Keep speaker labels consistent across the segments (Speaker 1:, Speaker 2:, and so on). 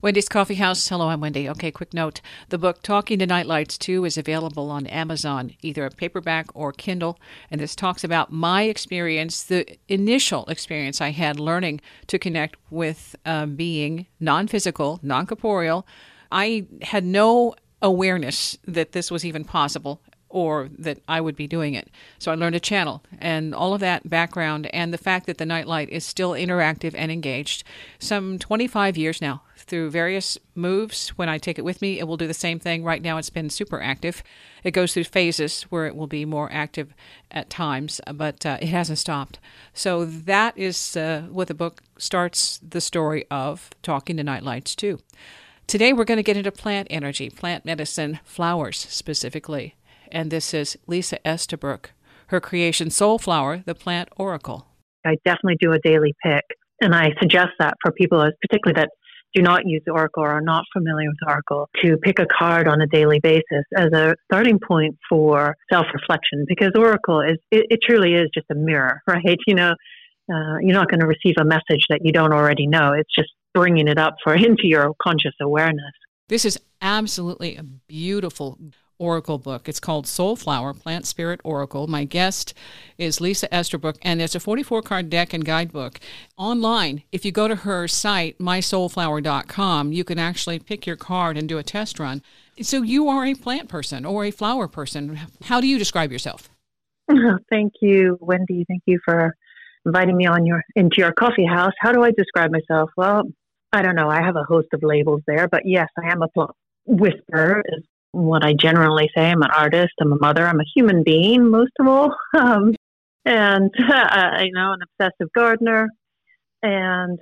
Speaker 1: Wendy's Coffee House. Hello, I'm Wendy. Okay, quick note. The book Talking to Nightlights 2 is available on Amazon, either a paperback or Kindle. And this talks about my experience, the initial experience I had learning to connect with being non-physical, non-corporeal. I had no awareness that this was even possible or that I would be doing it. So I learned a channel and all of that background and the fact that the nightlight is still interactive and engaged. Some 25 years now through various moves. When I take it with me, it will do the same thing. Right now it's been super active. It goes through phases where it will be more active at times, but it hasn't stopped. So that is what the book starts the story of Talking to Nightlights 2. Today we're going to get into plant energy, plant medicine, flowers specifically. And this is Lisa Estabrook, her creation Soulflower, the Plant Oracle.
Speaker 2: I definitely do a daily pick, and I suggest that for people, particularly that do not use the Oracle or are not familiar with Oracle, to pick a card on a daily basis as a starting point for self-reflection, because Oracle it truly is just a mirror, right? You're not going to receive a message that you don't already know. It's just bringing it up into your conscious awareness.
Speaker 1: This is absolutely a beautiful Oracle book. It's called Soulflower, Plant Spirit Oracle. My guest is Lisa Estabrook, and it's a 44-card deck and guidebook. Online, if you go to her site, mysoulflower.com, you can actually pick your card and do a test run. So you are a plant person or a flower person. How do you describe yourself?
Speaker 2: Thank you, Wendy. Thank you for inviting me into your coffee house. How do I describe myself? Well, I don't know. I have a host of labels there, but yes, I am a plant whisperer is what I generally say. I'm an artist. I'm a mother. I'm a human being, most of all. And an obsessive gardener. And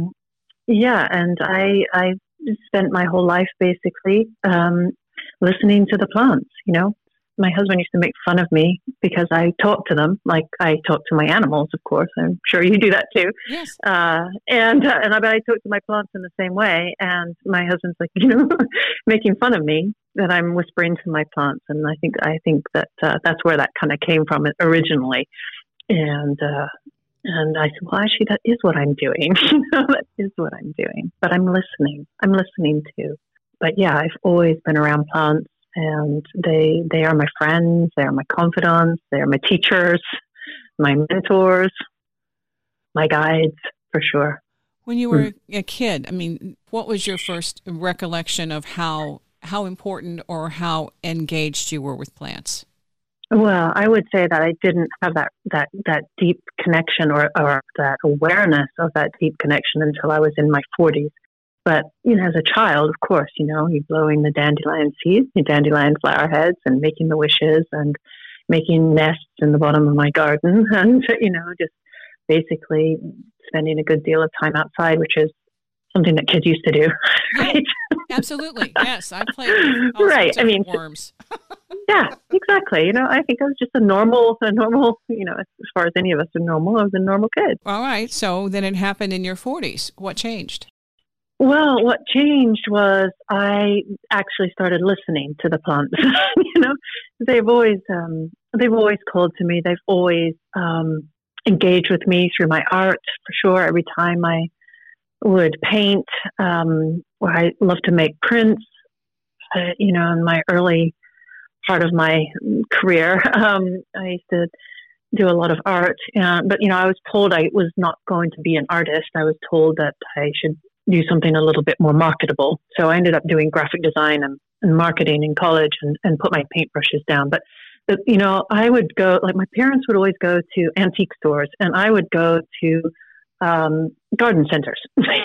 Speaker 2: and I spent my whole life basically listening to the plants. My husband used to make fun of me because I talk to them like I talk to my animals, of course. I'm sure you do that too.
Speaker 1: Yes.
Speaker 2: But I talk to my plants in the same way. And my husband's like, making fun of me that I'm whispering to my plants. And I think that that's where that kind of came from originally. And I said, well, actually, that is what I'm doing. That is what I'm doing. But I'm listening. I'm listening too. But yeah, I've always been around plants. And they are my friends, they are my confidants, they are my teachers, my mentors, my guides, for sure.
Speaker 1: When you were a kid, what was your first recollection of how important or how engaged you were with plants?
Speaker 2: Well, I would say that I didn't have that deep connection or that awareness of that deep connection until I was in my 40s. But, as a child, of course, you're blowing the dandelion seeds, the dandelion flower heads, and making the wishes and making nests in the bottom of my garden and, just basically spending a good deal of time outside, which is something that kids used to do. Right?
Speaker 1: Absolutely. Yes. I played with all sorts of worms.
Speaker 2: Yeah, exactly. I think I was just a normal, as far as any of us are normal, I was a normal kid.
Speaker 1: All right. So then it happened in your 40s. What changed?
Speaker 2: Well, what changed was I actually started listening to the plants. They've always called to me. They've always engaged with me through my art, for sure. Every time I would paint, or I love to make prints. In my early part of my career, I used to do a lot of art. But I was told I was not going to be an artist. I was told that I should do something a little bit more marketable. So I ended up doing graphic design and marketing in college and put my paintbrushes down. But I would go, my parents would always go to antique stores and I would go to garden centers.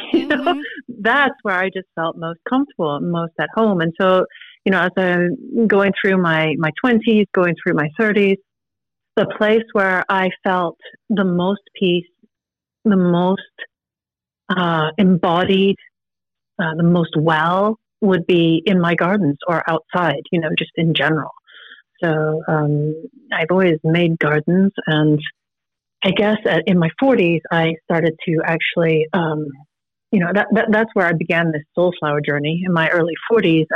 Speaker 2: That's where I just felt most comfortable, most at home. And so, as I'm going through my 20s, going through my 30s, the place where I felt the most peace, the most embodied, the most well would be in my gardens or outside, just in general. So I've always made gardens, and I guess in my 40s I started to actually, that's where I began this Soulflower journey. In my early 40s,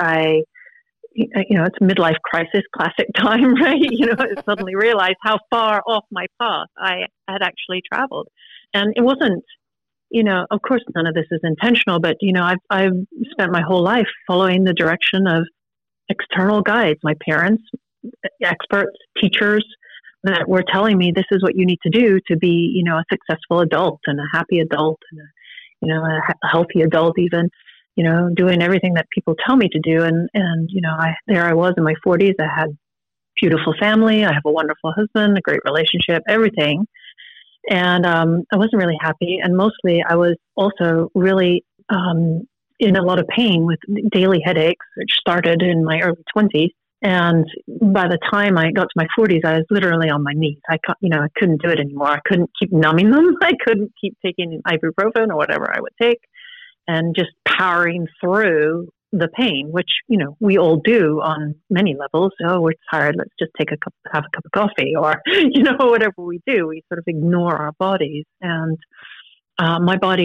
Speaker 2: it's midlife crisis, classic time, right? I suddenly realized how far off my path I had actually traveled, and it wasn't of course, none of this is intentional, but, I've spent my whole life following the direction of external guides, my parents, experts, teachers that were telling me this is what you need to do to be, a successful adult and a happy adult and, a healthy adult even, doing everything that people tell me to do. And there I was in my 40s. I had beautiful family. I have a wonderful husband, a great relationship, everything. And I wasn't really happy. And mostly I was also really in a lot of pain with daily headaches, which started in my early 20s. And by the time I got to my 40s, I was literally on my knees. I couldn't do it anymore. I couldn't keep numbing them. I couldn't keep taking ibuprofen or whatever I would take and just powering through the pain, which, we all do on many levels. Oh, we're tired. Let's just have a cup of coffee or, whatever we do. We sort of ignore our bodies. And my body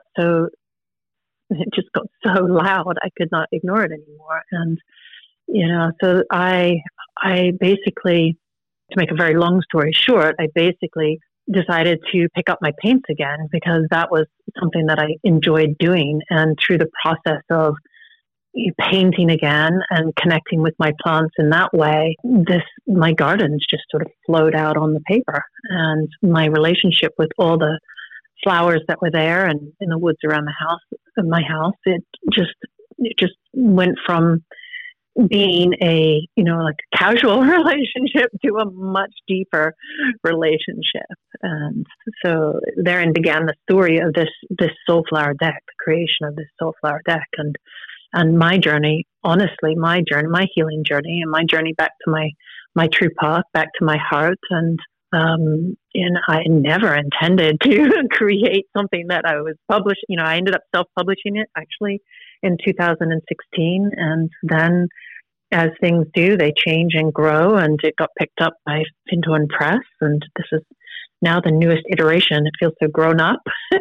Speaker 2: it just got so loud. I could not ignore it anymore. And, so I basically, to make a very long story short, I basically decided to pick up my paints again because that was something that I enjoyed doing. And through the process of painting again and connecting with my plants in that way, my gardens just sort of flowed out on the paper. And my relationship with all the flowers that were there and in the woods around my house, it just went from being a casual relationship to a much deeper relationship. And so therein began the story of this Soulflower deck, the creation of this Soulflower deck, and my journey, honestly, my healing journey, and my journey back to my true path, back to my heart. And I never intended to create something that I was published. I ended up self-publishing it actually in 2016. And then as things do, they change and grow, and it got picked up by Findhorn Press. And this is now the newest iteration. It feels so grown up. It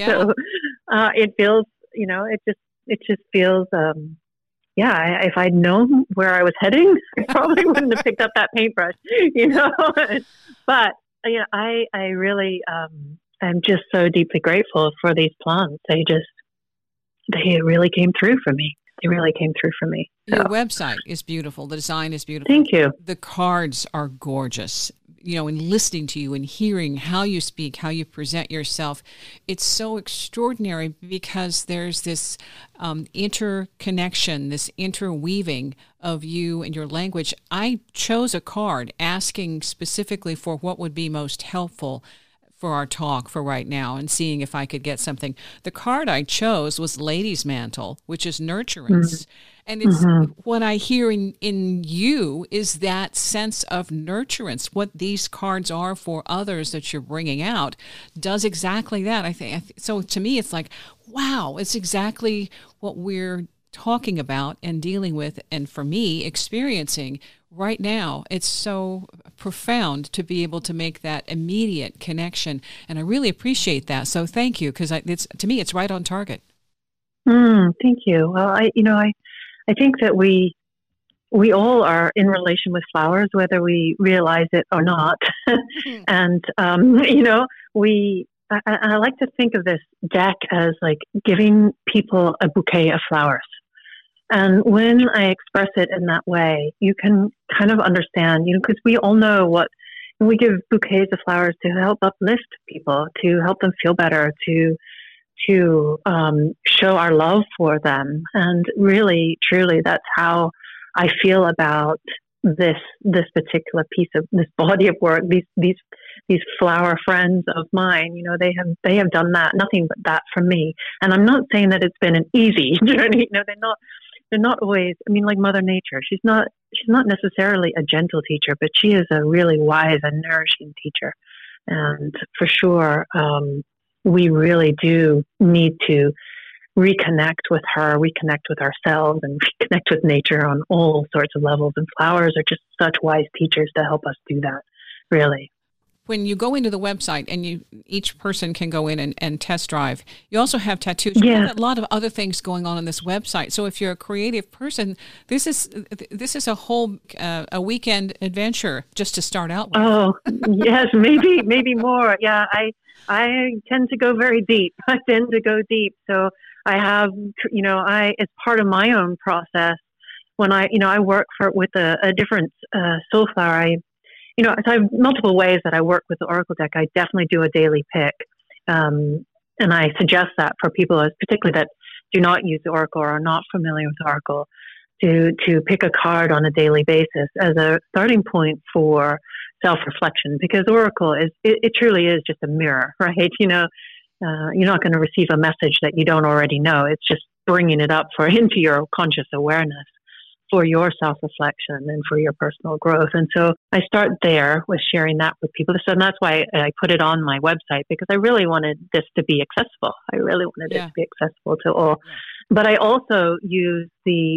Speaker 2: just feels, if I'd known where I was heading, I probably wouldn't have picked up that paintbrush, But, I really, I'm just so deeply grateful for these plants. They really came through for me. So.
Speaker 1: Your website is beautiful. The design is beautiful.
Speaker 2: Thank you.
Speaker 1: The cards are gorgeous. In listening to you and hearing how you speak, how you present yourself, it's so extraordinary because there's this interconnection, this interweaving of you and your language. I chose a card asking specifically for what would be most helpful for our talk for right now and seeing if I could get something. The card I chose was Lady's Mantle, which is nurturance. And it's what I hear in you is that sense of nurturance. What these cards are for others that you're bringing out does exactly that. I think so. To me, it's like, wow, it's exactly what we're talking about and dealing with, and for me, experiencing right now. It's so profound to be able to make that immediate connection, and I really appreciate that. So thank you, because to me, it's right on target.
Speaker 2: Thank you. Well, I think that we all are in relation with flowers, whether we realize it or not. And, I like to think of this deck as like giving people a bouquet of flowers. And when I express it in that way, you can kind of understand, because we all know we give bouquets of flowers to help uplift people, to help them feel better, to show our love for them. And really, truly, that's how I feel about this particular piece of this body of work. These flower friends of mine, they have done that, nothing but that for me. And I'm not saying that it's been an easy journey. No, they're not always. I mean, like Mother Nature, she's not necessarily a gentle teacher, but she is a really wise and nourishing teacher. And for sure, we really do need to reconnect with her, reconnect with ourselves, and reconnect with nature on all sorts of levels. And flowers are just such wise teachers to help us do that, really.
Speaker 1: when you go into the website and each person can go in and test drive, you also have tattoos. You have a lot of other things going on this website. So if you're a creative person, this is a whole a weekend adventure just to start out with.
Speaker 2: Oh, yes, maybe more. Yeah, I tend to go very deep. I tend to go deep. So I have, it's part of my own process. When I work with a different soulflower, so I have multiple ways that I work with the Oracle deck. I definitely do a daily pick. And I suggest that for people, particularly that do not use the Oracle or are not familiar with Oracle, to pick a card on a daily basis as a starting point for self-reflection, because Oracle it truly is just a mirror, right? You're not going to receive a message that you don't already know. It's just bringing it up into your conscious awareness for your self-reflection and for your personal growth. And so I start there with sharing that with people. So that's why I put it on my website, because I really wanted this to be accessible. I really wanted it to be accessible to all. Yeah. But I also use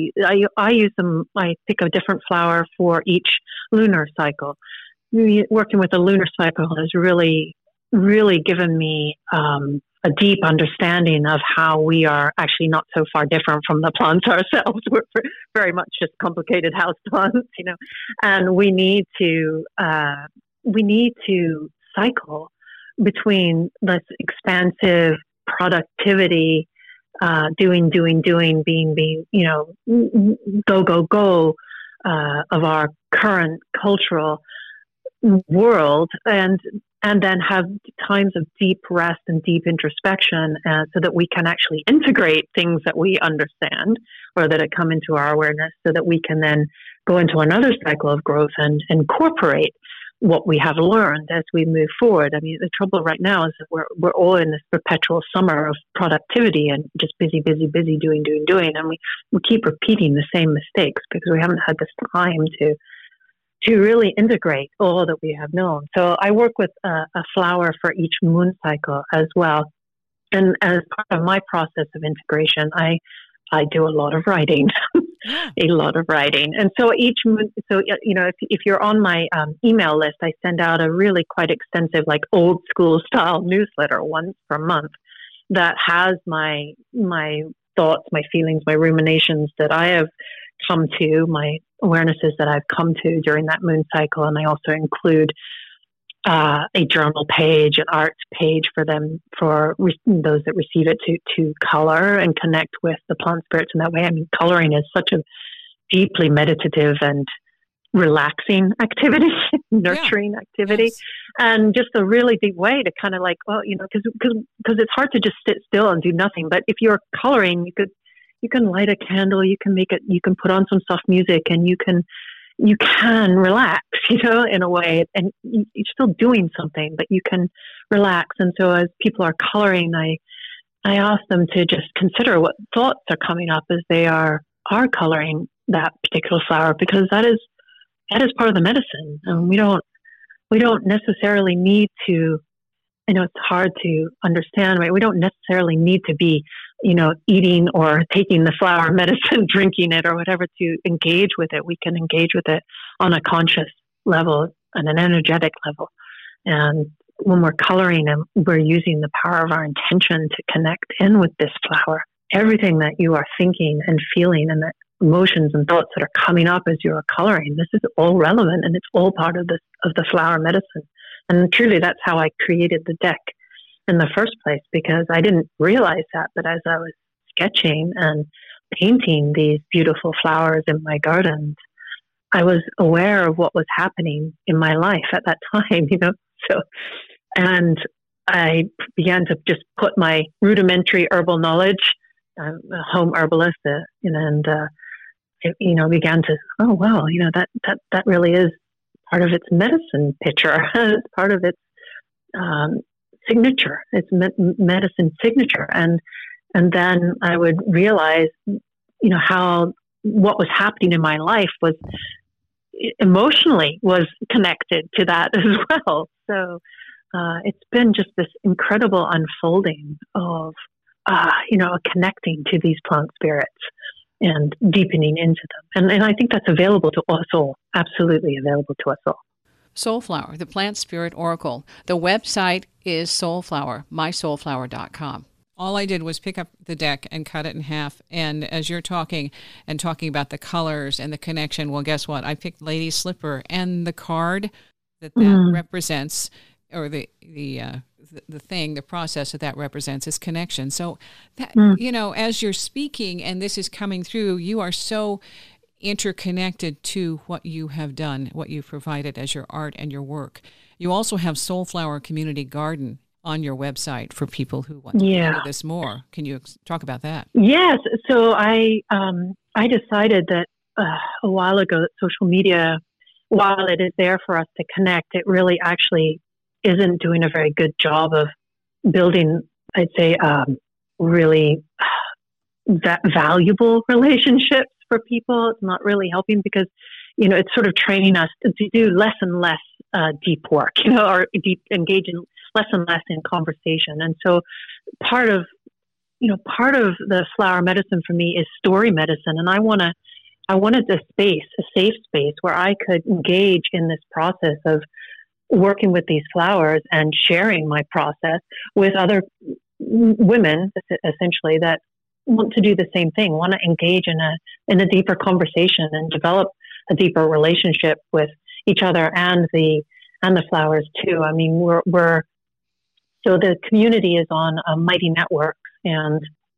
Speaker 2: I pick a different flower for each lunar cycle. Working with the lunar cycle has really, really given me a deep understanding of how we are actually not so far different from the plants ourselves. We're very much just complicated house plants, and we need to cycle between this expansive productivity, doing, being, go, of our current cultural world, and then have times of deep rest and deep introspection, so that we can actually integrate things that we understand or that come into our awareness, so that we can then go into another cycle of growth and incorporate what we have learned as we move forward. I mean, the trouble right now is that we're all in this perpetual summer of productivity and just busy, doing. And we keep repeating the same mistakes because we haven't had this time to really integrate all that we have known. So I work with a flower for each moon cycle as well. And as part of my process of integration, I do a lot of writing, a lot of writing. And so if you're on my email list, I send out a really quite extensive, like old school style newsletter once per month that has my thoughts, my feelings, my ruminations that I have come to, my awarenesses that I've come to during that moon cycle. And I also include a journal page, an art page for them, for those that receive it to color and connect with the plant spirits in that way. I mean, coloring is such a deeply meditative and relaxing activity, nurturing activity, and just a really deep way to kind of like, because it's hard to just sit still and do nothing. But if you're coloring, you can light a candle, you can put on some soft music, and you can relax, in a way, and you're still doing something, but you can relax. And so as people are coloring, I ask them to just consider what thoughts are coming up as they are coloring that particular flower, because that is part of the medicine. And we don't necessarily need to, it's hard to understand, right? We don't necessarily need to be, eating or taking the flower medicine, drinking it or whatever to engage with it. We can engage with it on a conscious level and an energetic level. And when we're coloring and we're using the power of our intention to connect in with this flower, everything that you are thinking and feeling and the emotions and thoughts that are coming up as you are coloring, this is all relevant, and it's all part of the flower medicine. And truly, that's how I created the deck in the first place, because I didn't realize that. But as I was sketching and painting these beautiful flowers in my garden, I was aware of what was happening in my life at that time, So, and I began to just put my rudimentary herbal knowledge, I'm a home herbalist, began to, oh, wow, that really is part of its medicine picture. It's part of its signature, its medicine signature. And then I would realize, how what was happening in my life was emotionally was connected to that as well. So it's been just this incredible unfolding of, connecting to these plant spirits and deepening into them. And I think that's available to us all, absolutely available to us all.
Speaker 1: Soulflower, the plant spirit oracle. The website is Soulflower, mysoulflower.com. All I did was pick up the deck and cut it in half. And as you're talking about the colors and the connection, well, guess what? I picked Lady Slipper, and the card that represents, or the thing, the process that represents is connection. So that, as you're speaking and this is coming through, you are so interconnected to what you have done, what you've provided as your art and your work. You also have Soulflower Community Garden on your website for people who want to get into this more. Can you talk about that?
Speaker 2: Yes. So I decided that a while ago that social media, while it is there for us to connect, it really actually isn't doing a very good job of building, I'd say, really valuable relationships for people. It's not really helping because, it's sort of training us to do less and less deep work, or engage in less and less in conversation. And so part of the flower medicine for me is story medicine. And I wanted a safe space where I could engage in this process of working with these flowers and sharing my process with other women, essentially, that want to do the same thing, want to engage in a deeper conversation and develop a deeper relationship with each other and the flowers too. I mean, so the community is on Mighty Networks, and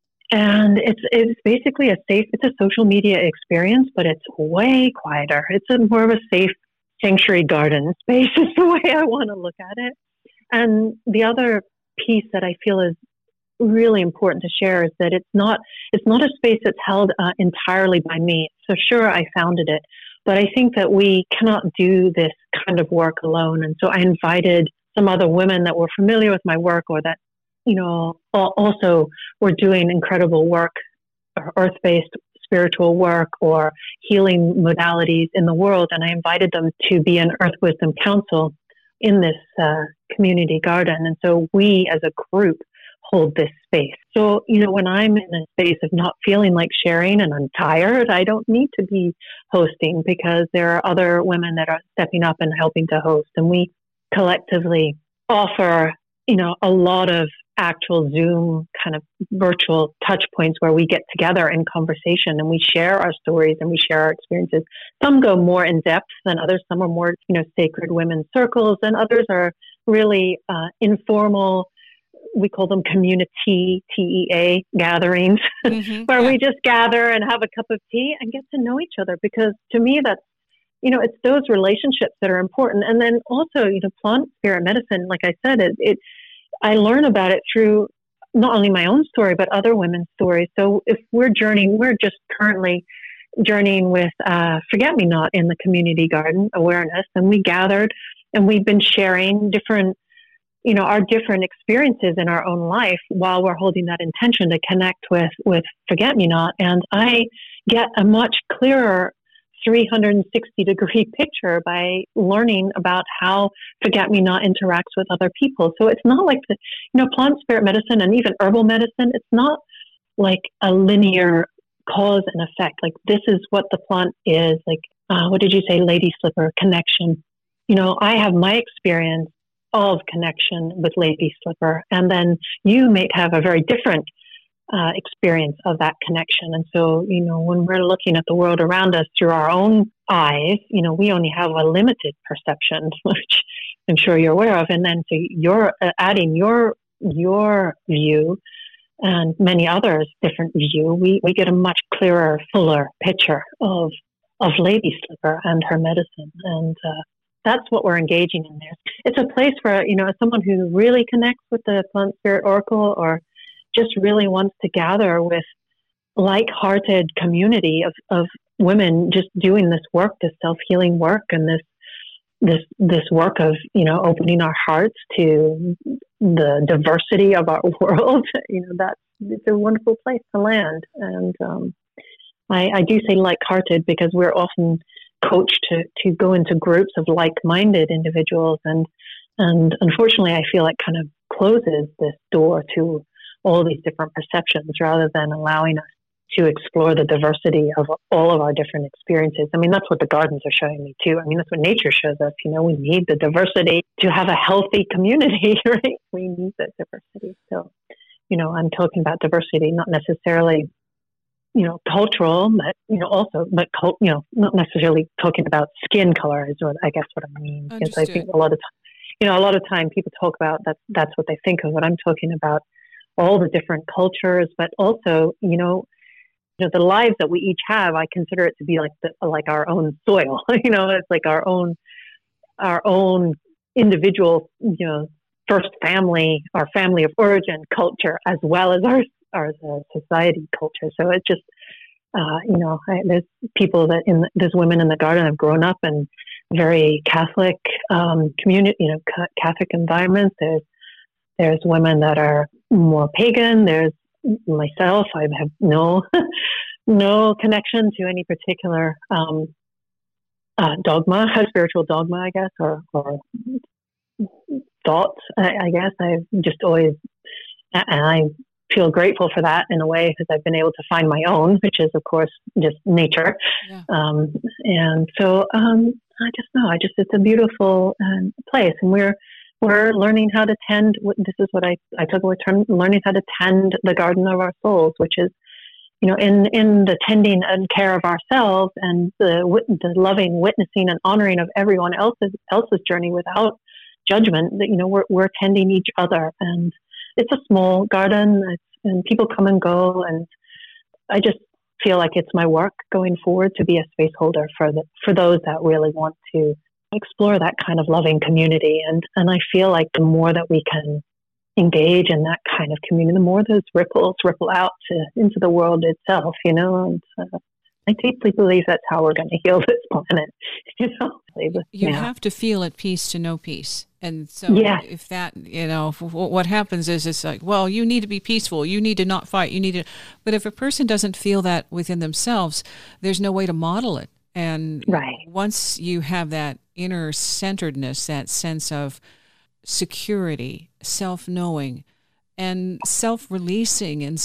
Speaker 2: it's basically it's a social media experience, but it's way quieter. It's more of a safe sanctuary garden space is the way I want to look at it. And the other piece that I feel is really important to share is that it's not a space that's held entirely by me. So sure, I founded it, but I think that we cannot do this kind of work alone. And so I invited some other women that were familiar with my work, or that, also were doing incredible work, or earth-based spiritual work or healing modalities in the world. And I invited them to be an Earth Wisdom Council in this community garden. And so we as a group hold this space. So, when I'm in a space of not feeling like sharing and I'm tired, I don't need to be hosting, because there are other women that are stepping up and helping to host. And we collectively offer, a lot of actual Zoom kind of virtual touch points where we get together in conversation and we share our stories and we share our experiences. Some go more in depth than others. Some are more, sacred women's circles, and others are really informal. We call them community, TEA gatherings, where we just gather and have a cup of tea and get to know each other. Because to me, that's, it's those relationships that are important. And then also, plant spirit medicine, like I said, I learn about it through not only my own story, but other women's stories. So if we're just currently journeying with Forget-Me-Not in the community garden awareness, and we gathered and we've been sharing different, our different experiences in our own life while we're holding that intention to connect with Forget-Me-Not. And I get a much clearer 360-degree picture by learning about how Forget-Me-Not interacts with other people. So it's not like plant spirit medicine and even herbal medicine, it's not like a linear cause and effect. Like, this is what the plant is. Like, what did you say, Lady Slipper, connection. I have my experience of connection with Lady Slipper, and then you may have a very different experience of that connection. And so, when we're looking at the world around us through our own eyes, we only have a limited perception, which I'm sure you're aware of. And then so you're adding your view and many others' different view, we get a much clearer, fuller picture of Lady Slipper and her medicine. And that's what we're engaging in there. It's a place where, someone who really connects with the Plant Spirit Oracle, or just really wants to gather with like-hearted community of women just doing this work, this self-healing work, and this work of, opening our hearts to the diversity of our world. It's a wonderful place to land. And I do say like-hearted because we're often coached to go into groups of like-minded individuals. And unfortunately, I feel it kind of closes this door to all these different perceptions rather than allowing us to explore the diversity of all of our different experiences. I mean, that's what the gardens are showing me too. I mean, that's what nature shows us. We need the diversity to have a healthy community, right? We need that diversity. So, I'm talking about diversity, not necessarily, cultural, but, not necessarily talking about skin color is what I guess what I mean. Because I think a lot of time people talk about that's what they think of. What I'm talking about, all the different cultures, but also, the lives that we each have, I consider it to be like our own soil. It's like our own individual, first family, our family of origin culture, as well as our society culture. So it's just, there's people there's women in the garden have grown up in very Catholic community, Catholic environments. There's women that are more pagan. There's myself. I have no connection to any particular dogma, spiritual dogma, I guess, or thoughts. I guess I've just always, and I feel grateful for that in a way because I've been able to find my own, which is of course just nature. Yeah. And so I just know, it's a beautiful place, and we're learning how to tend. This is what I took away term, learning how to tend the garden of our souls, which is, in the tending and care of ourselves and the loving witnessing and honoring of everyone else's journey without judgment. That we're tending each other, and it's a small garden, and people come and go, and I just feel like it's my work going forward to be a space holder for those that really want to explore that kind of loving community. And I feel like the more that we can engage in that kind of community, the more those ripples ripple out into the world itself, and I deeply believe that's how we're going to heal this planet.
Speaker 1: You have to feel at peace to know peace. And so if that, what happens is it's like, well, you need to be peaceful. You need to not fight. But if a person doesn't feel that within themselves, there's no way to model it. And once you have that inner centeredness, that sense of security, self-knowing, and self-releasing, and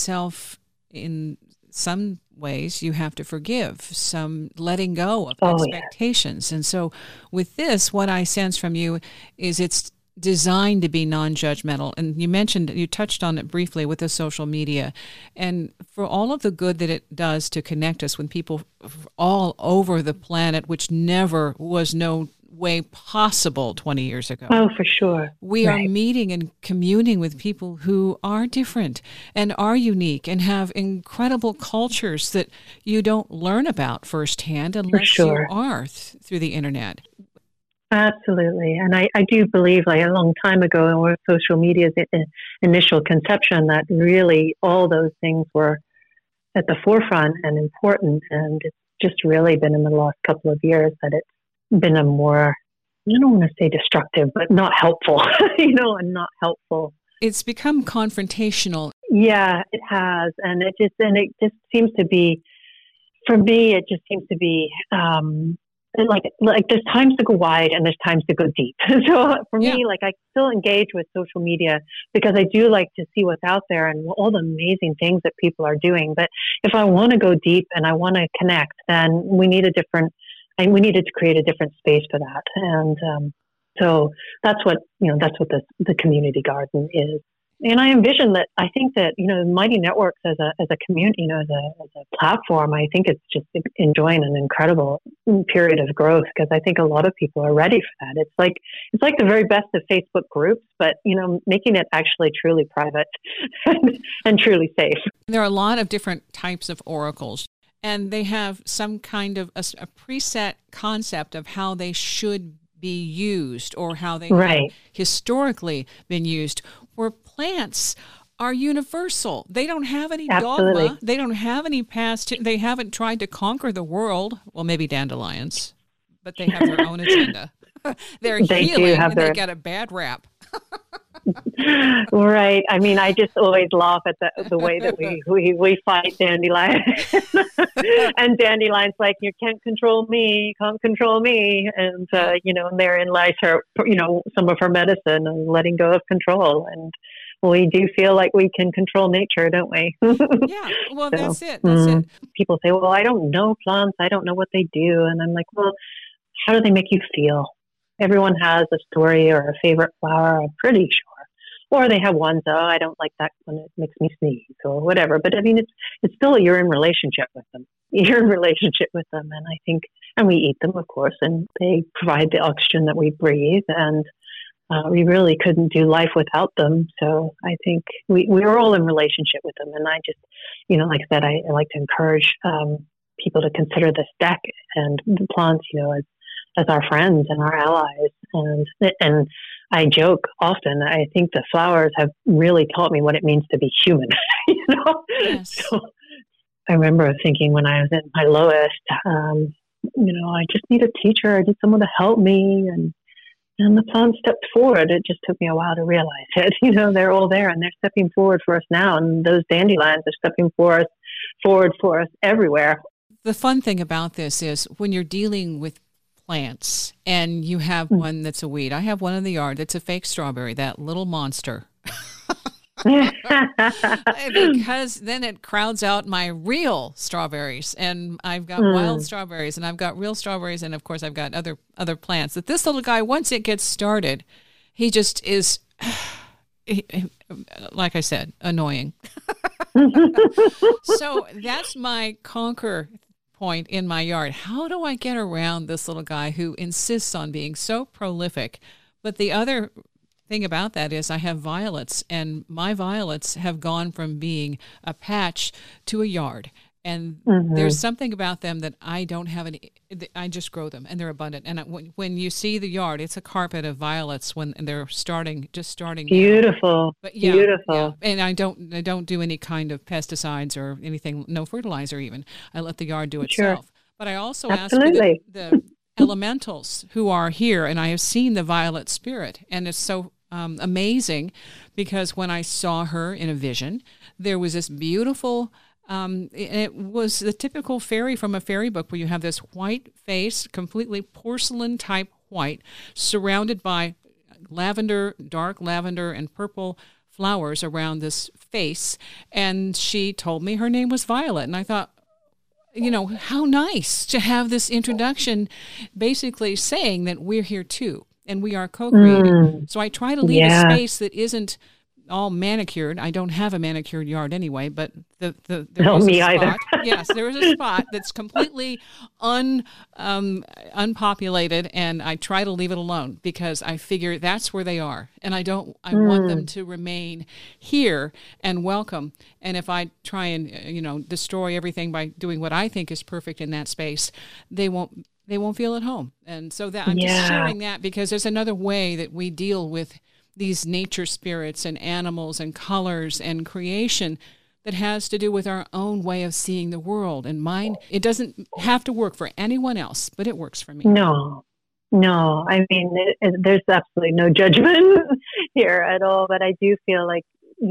Speaker 1: in some ways you have to forgive, some letting go of expectations. And so with this, what I sense from you is it's designed to be non-judgmental. And you touched on it briefly with the social media, and for all of the good that it does to connect us with people all over the planet, which never was no way possible 20 years ago.
Speaker 2: Oh, for sure.
Speaker 1: We are meeting and communing with people who are different and are unique and have incredible cultures that you don't learn about firsthand unless you are through the internet.
Speaker 2: Absolutely. And I do believe, like a long time ago, or social media's initial conception, that really all those things were at the forefront and important. And it's just really been in the last couple of years that it's been a more, I don't want to say destructive, but not helpful, and not helpful.
Speaker 1: It's become confrontational.
Speaker 2: Yeah, it has. And it just seems to be, for me, it just seems to be, like there's times to go wide and there's times to go deep. So for me, I still engage with social media because I do like to see what's out there and all the amazing things that people are doing. But if I want to go deep and I want to connect, then we needed to create a different space for that. And so that's what the community garden is. And I envision that, I think that, Mighty Networks as a community, as a platform, I think it's just enjoying an incredible period of growth, because I think a lot of people are ready for that. It's like the very best of Facebook groups, but, making it actually truly private and truly safe.
Speaker 1: There are a lot of different types of oracles, and they have some kind of a preset concept of how they should be used or how they have historically been used, where plants are universal. They don't have any dogma. They don't have any past. They haven't tried to conquer the world. Well, maybe dandelions, but they have their own agenda. They're healing, and they got a bad rap.
Speaker 2: Right. I mean, I just always laugh at the way that we fight dandelions. And dandelions like, you can't control me, you can't control me. And, and therein lies her, some of her medicine and letting go of control. And we do feel like we can control nature, don't we?
Speaker 1: Yeah, well,
Speaker 2: So,
Speaker 1: that's it. That's it.
Speaker 2: people say, well, I don't know plants. I don't know what they do. And I'm like, well, how do they make you feel? Everyone has a story or a favorite flower, I'm pretty sure. Or they have ones, oh, I don't like that when it makes me sneeze or whatever. But I mean, it's still, you're in relationship with them. You're in relationship with them. And I think, and we eat them, of course, and they provide the oxygen that we breathe. And we really couldn't do life without them. So I think we're all in relationship with them. And I just, like I said, I like to encourage people to consider this deck and the plants, as our friends and our allies. And I joke often, I think the flowers have really taught me what it means to be human,
Speaker 1: Yes.
Speaker 2: So I remember thinking when I was at my lowest, I just need a teacher. I need someone to help me. And the plants stepped forward. It just took me a while to realize it. They're all there and they're stepping forward for us now. And those dandelions are stepping forward for us everywhere.
Speaker 1: The fun thing about this is when you're dealing with plants and you have one that's a weed. I have one in the yard that's a fake strawberry, that little monster. Because then it crowds out my real strawberries, and I've got wild strawberries, and I've got real strawberries, and of course I've got other plants. That this little guy, once it gets started, he just is, like I said, annoying. So that's my conquer point in my yard. How do I get around this little guy who insists on being so prolific? But the other thing about that is I have violets, and my violets have gone from being a patch to a yard. And there's something about them that I don't have any, I just grow them and they're abundant. And when you see the yard, it's a carpet of violets when they're just starting.
Speaker 2: Beautiful.
Speaker 1: Now. But yeah,
Speaker 2: beautiful.
Speaker 1: Yeah. And I don't do any kind of pesticides or anything, no fertilizer even. I let the yard do itself. Sure. But I also ask for the elementals who are here, and I have seen the violet spirit, and it's so amazing because when I saw her in a vision, there was this beautiful it was the typical fairy from a fairy book where you have this white face, completely porcelain type white, surrounded by lavender, dark lavender and purple flowers around this face. And she told me her name was Violet. And I thought, how nice to have this introduction basically saying that we're here too and we are co-creating. So I try to leave a space that isn't all manicured. I don't have a manicured yard anyway, but there is a spot. Yes, there is a spot that's completely unpopulated, and I try to leave it alone because I figure that's where they are, and I want them to remain here and welcome. And if I try and destroy everything by doing what I think is perfect in that space, they won't feel at home. And so that I'm just sharing that because there's another way that we deal with these nature spirits and animals and colors and creation that has to do with our own way of seeing the world. And mine, it doesn't have to work for anyone else, but it works for me.
Speaker 2: No. I mean, there's absolutely no judgment here at all. But I do feel like,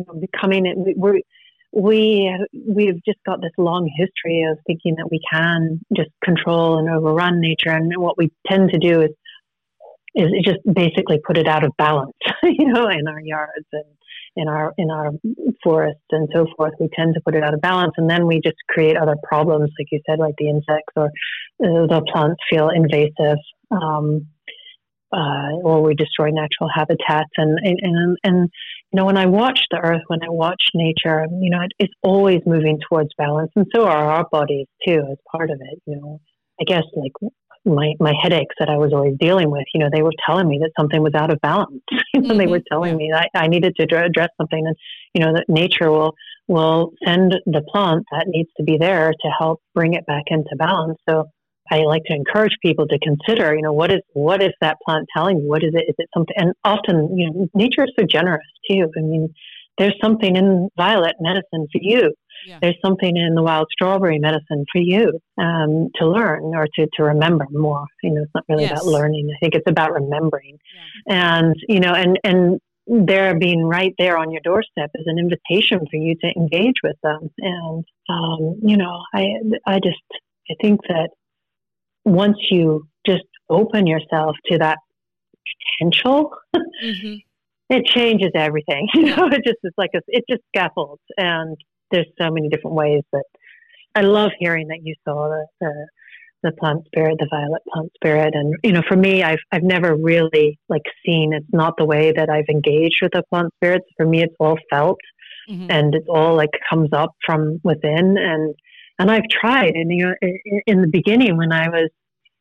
Speaker 2: we've just got this long history of thinking that we can just control and overrun nature. And what we tend to do is just basically put it out of balance, in our yards and in our forests and so forth. We tend to put it out of balance, and then we just create other problems, like you said, like the insects or the plants feel invasive, or we destroy natural habitats. And when I watch the earth, when I watch nature, it's always moving towards balance, and so are our bodies too, as part of it. I guess like my headaches that I was always dealing with, they were telling me that something was out of balance. They were telling me that I needed to address something, and that nature will send the plant that needs to be there to help bring it back into balance. So I like to encourage people to consider, what is that plant telling you? What is it? Is it something? And often, nature is so generous too. I mean, there's something in violet medicine for you. Yeah. There's something in the wild strawberry medicine for you to learn or to remember more. It's not really about learning. I think it's about remembering. Yeah. And there being right there on your doorstep is an invitation for you to engage with them. And, I think that once you just open yourself to that potential, it changes everything. It just is like it just scaffolds, and there's so many different ways that I love hearing that you saw the plant spirit, the violet plant spirit, and for me, I've never really like seen. It's not the way that I've engaged with the plant spirits. For me, it's all felt, and it's all like comes up from within, and I've tried, and in the beginning when I was.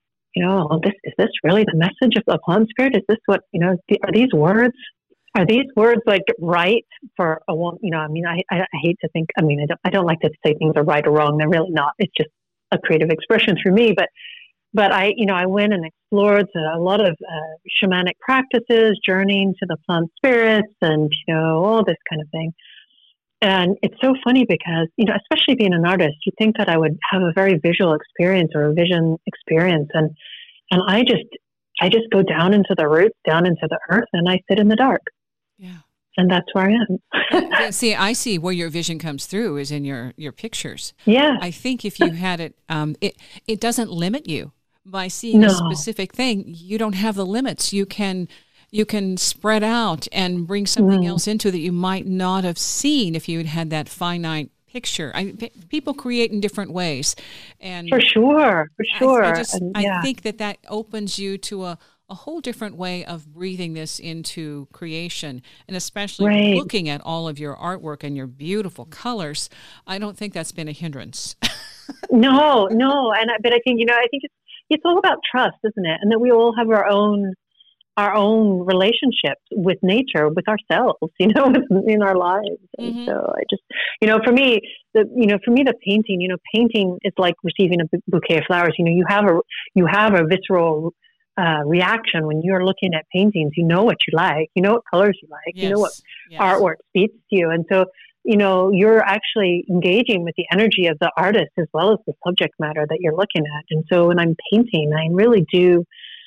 Speaker 2: Is this really the message of the plant spirit? Is this what, are these words like right for a woman? I hate to think, I don't like to say things are right or wrong. They're really not. It's just a creative expression through me. But I went and explored a lot of shamanic practices, journeying to the plant spirits and, all this kind of thing. And it's so funny because, especially being an artist, you think that I would have a very visual experience or a vision experience. And I just go down into the roots, down into the earth, and I sit in the dark.
Speaker 1: Yeah.
Speaker 2: And that's where I
Speaker 1: am. See, I see where your vision comes through is in your pictures.
Speaker 2: Yeah.
Speaker 1: I think if you had it, it doesn't limit you by seeing a specific thing. You don't have the limits. You can spread out and bring something else into that you might not have seen if you had that finite picture. People create in different ways, and
Speaker 2: for sure.
Speaker 1: I think that opens you to a whole different way of breathing this into creation, and especially looking at all of your artwork and your beautiful colors. I don't think that's been a hindrance.
Speaker 2: No, but I think I think it's all about trust, isn't it? And that we all have our own relationships with nature, with ourselves, in our lives. And so I just, for me, the painting is like receiving a bouquet of flowers. You have a visceral reaction when you're looking at paintings. You know what you like, what colors you like, what artwork speaks to you. And so, you're actually engaging with the energy of the artist as well as the subject matter that you're looking at. And so when I'm painting, I really do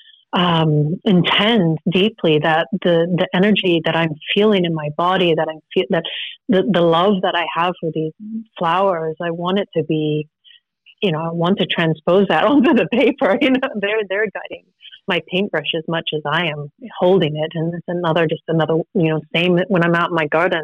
Speaker 2: intend deeply that the energy that I'm feeling in my body, that that the love that I have for these flowers, I want it to be, I want to transpose that onto the paper. They're guiding my paintbrush as much as I am holding it. And it's another, same when I'm out in my garden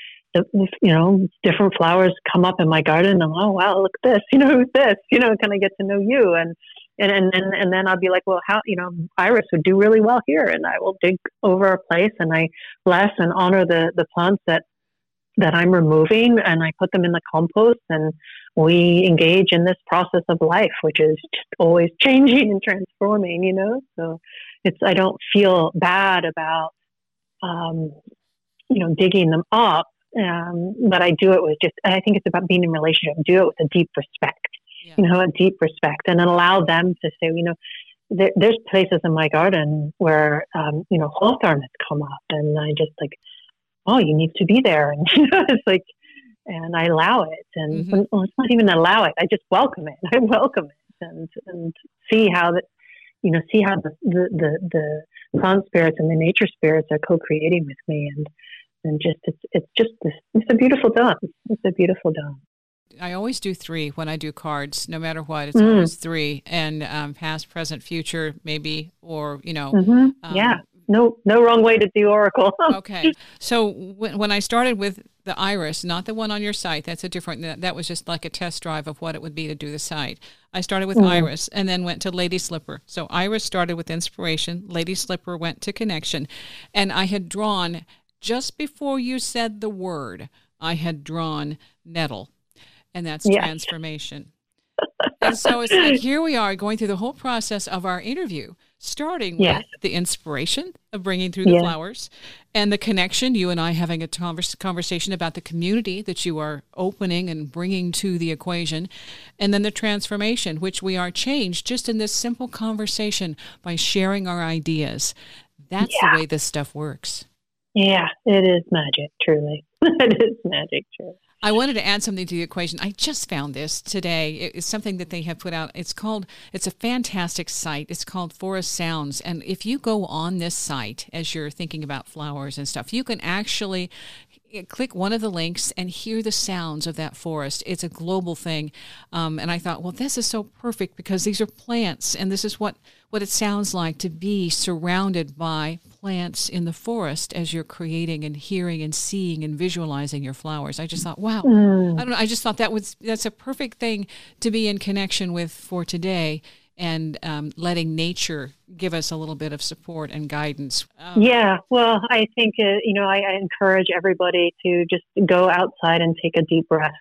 Speaker 2: and different flowers come up in my garden and oh wow, look at this, who's this, kind of get to know you and then I'll be like, well, how, Iris would do really well here. And I will dig over a place and I bless and honor the plants that I'm removing and I put them in the compost and we engage in this process of life, which is just always changing and transforming, so I don't feel bad about, digging them up. But I do it with I think it's about being in relationship, do it with a deep respect. A deep respect, and then allow them to say, there's places in my garden where, hawthorn has come up, and I just like, oh, you need to be there, and it's like, and I allow it, and it's not even allow it, I just welcome it. I welcome it, and see how that, see how the plant spirits and the nature spirits are co-creating with me, and just it's a beautiful dance. It's a beautiful dance.
Speaker 1: I always do 3 when I do cards, no matter what. It's always 3, and past, present, future, maybe, or no wrong way to do oracle. Okay, so when I started with the iris, not the one on your site, that's a different. That was just like a test drive of what it would be to do the site. I started with iris, and then went to Lady Slipper. So iris started with inspiration. Lady Slipper went to connection, and I had drawn just before you said the word. I had drawn nettle. And that's transformation. And so it's like, here we are going through the whole process of our interview, starting with the inspiration of bringing through the flowers and the connection, you and I having a conversation about the community that you are opening and bringing to the equation, and then the transformation, which we are changed just in this simple conversation by sharing our ideas. That's the way this stuff works.
Speaker 2: Yeah, it is magic, truly. It is magic, truly.
Speaker 1: I wanted to add something to the equation. I just found this today. It's something that they have put out. It's a fantastic site. It's called Forest Sounds. And if you go on this site as you're thinking about flowers and stuff, you can actually click one of the links and hear the sounds of that forest. It's a global thing. And I thought, well, this is so perfect because these are plants, and this is what it sounds like to be surrounded by plants in the forest as you're creating and hearing and seeing and visualizing your flowers. I just thought, wow, I don't know. I just thought that's a perfect thing to be in connection with for today, and letting nature give us a little bit of support and guidance.
Speaker 2: Yeah, well, I think, I encourage everybody to just go outside and take a deep breath.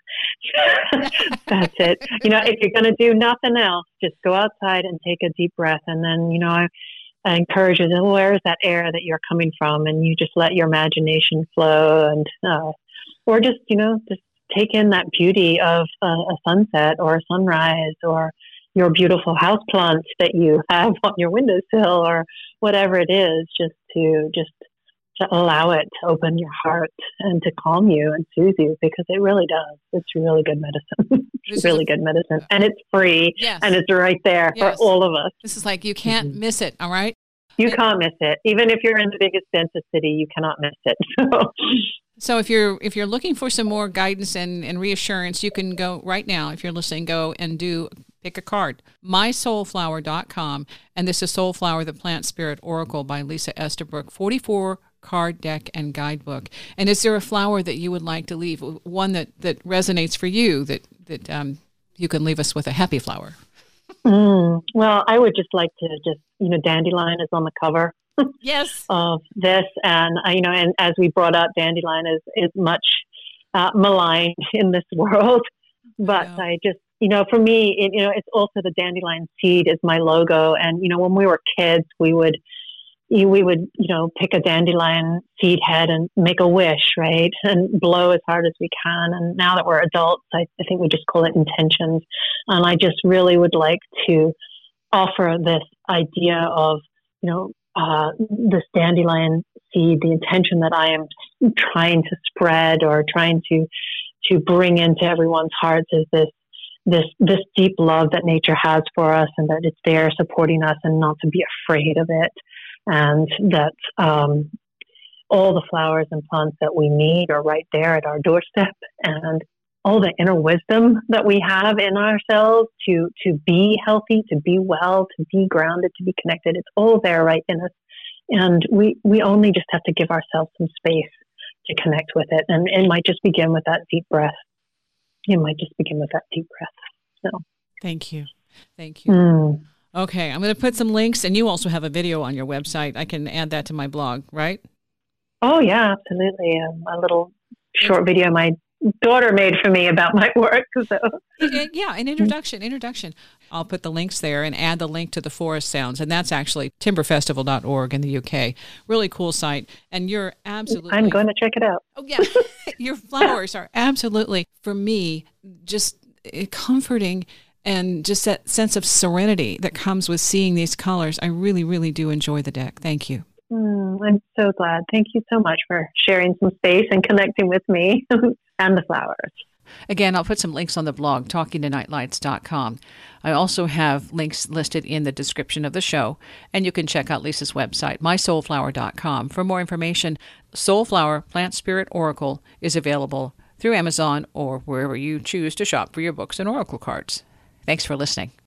Speaker 2: That's it. If you're going to do nothing else, just go outside and take a deep breath. And then, I encourage you, where is that air that you're coming from? And you just let your imagination flow, and or just take in that beauty of a sunset or a sunrise, or your beautiful house plants that you have on your windowsill, or whatever it is, just to allow it to open your heart and to calm you and soothe you, because it really does. It's really good medicine. It's really good medicine. And it's free.
Speaker 1: Yes.
Speaker 2: And it's right there for all of us.
Speaker 1: This is like, you can't miss it. All right.
Speaker 2: You can't miss it. Even if you're in the biggest, densest city, you cannot miss it.
Speaker 1: So if you're looking for some more guidance and reassurance, you can go right now. If you're listening, go and pick a card, mysoulflower.com. And this is Soulflower, the Plant Spirit Oracle by Lisa Estabrook, 44 card deck and guidebook. And is there a flower that you would like to leave, one that resonates for you, that you can leave us with a happy flower?
Speaker 2: Well, I would just like to dandelion is on the cover.
Speaker 1: Yes.
Speaker 2: Of this, and and as we brought up, dandelion is much maligned in this world, but I just, for me, it's also the dandelion seed is my logo. And when we were kids, we would pick a dandelion seed head and make a wish, right, and blow as hard as we can. And now that we're adults, I think we just call it intentions. And I just really would like to offer this idea of this dandelion seed, the intention that I am trying to spread or trying to bring into everyone's hearts is this deep love that nature has for us, and that it's there supporting us, and not to be afraid of it, and that all the flowers and plants that we need are right there at our doorstep, and all the inner wisdom that we have in ourselves to be healthy, to be well, to be grounded, to be connected. It's all there right in us. And we only just have to give ourselves some space to connect with it. And it might just begin with that deep breath. So
Speaker 1: Thank you. Okay, I'm going to put some links, and you also have a video on your website. I can add that to my blog, right?
Speaker 2: Oh, yeah, absolutely. A little short video my daughter made for me about my work. So.
Speaker 1: Yeah, an introduction. I'll put the links there and add the link to the Forest Sounds, and that's actually timberfestival.org in the UK. Really cool site, and you're absolutely...
Speaker 2: I'm going to check it out.
Speaker 1: Oh, yeah. Your flowers are absolutely, for me, just comforting, and just that sense of serenity that comes with seeing these colors. I really, really do enjoy the deck. Thank you.
Speaker 2: I'm so glad. Thank you so much for sharing some space and connecting with me and the flowers.
Speaker 1: Again, I'll put some links on the blog, talkingtonightlights.com. I also have links listed in the description of the show, and you can check out Lisa's website, mysoulflower.com. For more information, Soulflower Plant Spirit Oracle is available through Amazon or wherever you choose to shop for your books and oracle cards. Thanks for listening.